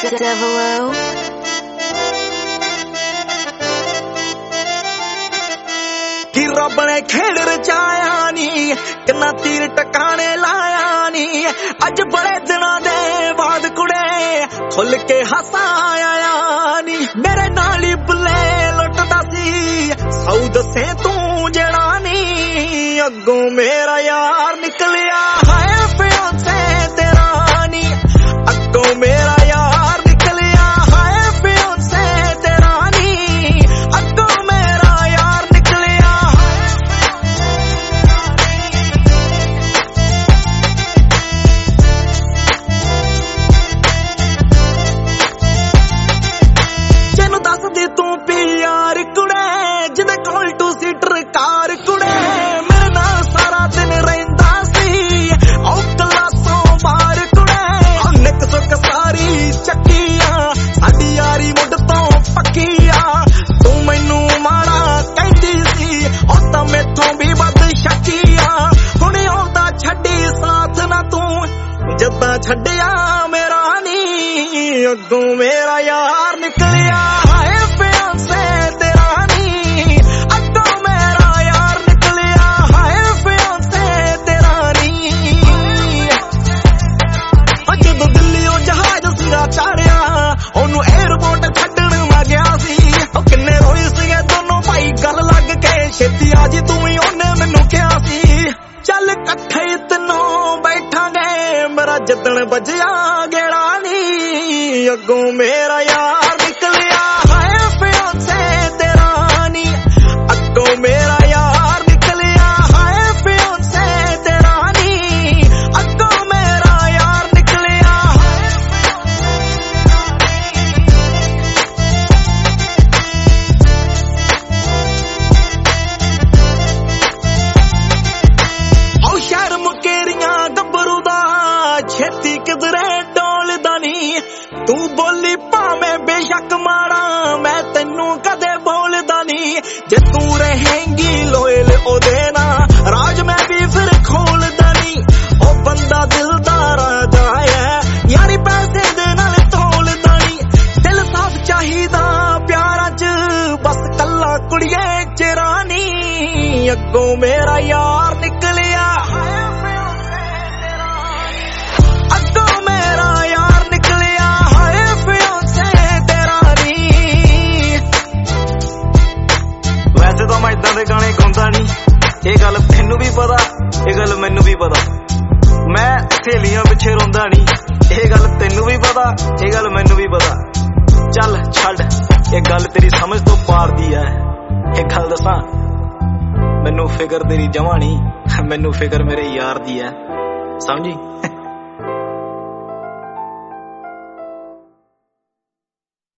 Devilo. कि रब ने खेड़ रचाया नी किन्ना तीर टकाने लाया नी अज बड़े दिना दे बाद कुड़े खुल के हसाया नी मेरे नाल ही बुले लुटदा सी सौ दसे तू जड़ा नी अगों मेरा यार निकलिया हाय फियांसे तेरा नी अगों मेरा यार निकलिया हाय फियांसे तेरा नी अगों मेरा यार निकलिया जेनू दस दी तू प्यार कुड़े जिदे कोल टू सीटर कार कुड़े मेरे नाल सारा दिन रहिंदा सी औ कलासों बार कुड़े निक सुक सारी चक्किया साडी यारी मुड तो पक्किया तू मैनू माड़ा कहंदी सी ओ तां मैथों भी बद शक्किया हुण औंदा छड्डी साथ ना तू जद्दां छड्डिया मेरा नी अगों मेरा यार निकलिया हाय फियांसे तेरा नी अगों मेरा यार निकलिया हाय फियांसे तेरा नी जदों दिल्लीओ जहाज सीरा चाड़िया ओनू एयरपोर्ट छड्डण मैं गया सी ओ किन्ने रोई सीगे दोनों भाई गल लग के छेती आ जी तू ही ओने मैनू कहा सी चल कट्ठे तैनों बैठांगे मेरा जदन बजिया गेड़ा नी अगों मेरा यार निकलिया हाय फियांसे तेरा नी अगों मेरा यार निकलिया हाय फियांसे तेरा नी अगों मेरा यार निकलिया औ शहर मुकेरियां गब्बरू दा छेती किधरे डोलदा नी तू बोली भावें बेशक माड़ा मैं तैनू कदे बोलदा नी जे तू रहेंगी लोयल ओदे ना राज मैं भी फिर खोलदा नी ओ बंदा दिलदार जाए यारी पैसे दे नाल तोलदा नी दिल साफ चाहिदा प्यारां च बस कल्ला कुड़िए चिरानी अगों मेरा यार निकलिया अगों मेरा यार निकलिया हाय फियांसे तेरा नी वैसे तो मैं इदां दे गाने गाउंदा नहीं ये गल तैनू भी पता ये गल मैनू भी पता मैं सहेलियां पिछे रोंदा नहीं ये गल तैनू भी पता ये गल मैनू भी पता चल छड्ड ये गल तेरी समझ तो पार दी है ये गल दसां मैनू फिकर तेरी जमा नहीं मैनू फिकर मेरे यार दी है समझी